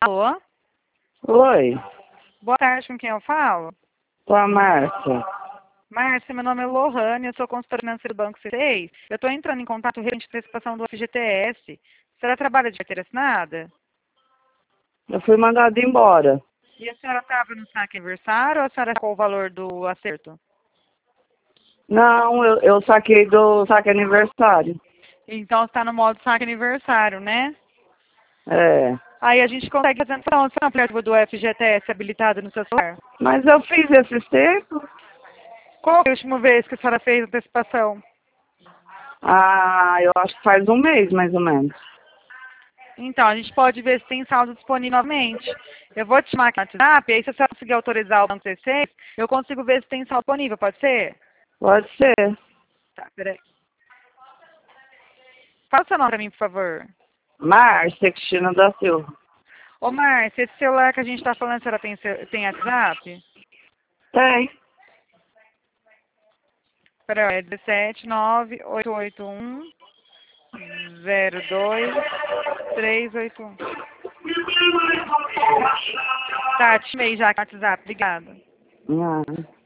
Alô? Oi, Boa tarde, com quem eu falo? sou a Márcia. Márcia, meu nome é Lohane, eu sou consultora financeira do Banco C6. Eu estou entrando em contato referente à antecipação do FGTS. A senhora trabalha de carteira assinada? Eu fui mandada embora. E a senhora estava no saque aniversário ou a senhora sacou o valor do acerto? Não, eu saquei do saque aniversário. Então está no modo saque aniversário, né? É. Aí a gente consegue fazer a antecipação. Você tem um aplicativo do FGTS habilitado no seu celular? Mas eu fiz esses tempos. Qual foi a última vez que a senhora fez a antecipação? Ah, eu acho que faz um mês, mais ou menos. Então, a gente pode ver se tem saldo disponível novamente. Eu vou te chamar aqui no WhatsApp, aí se você conseguir autorizar o Banco C6, eu consigo ver se tem saldo disponível, pode ser? Pode ser. Tá, peraí. Fala o seu nome pra mim, por favor. Márcia Cristina da Silva. Ô, Márcia, esse celular que a gente tá falando, a senhora tem WhatsApp? Tem. Peraí, é 17988102381. Tá, te chamei já aqui no WhatsApp, obrigada. Ah.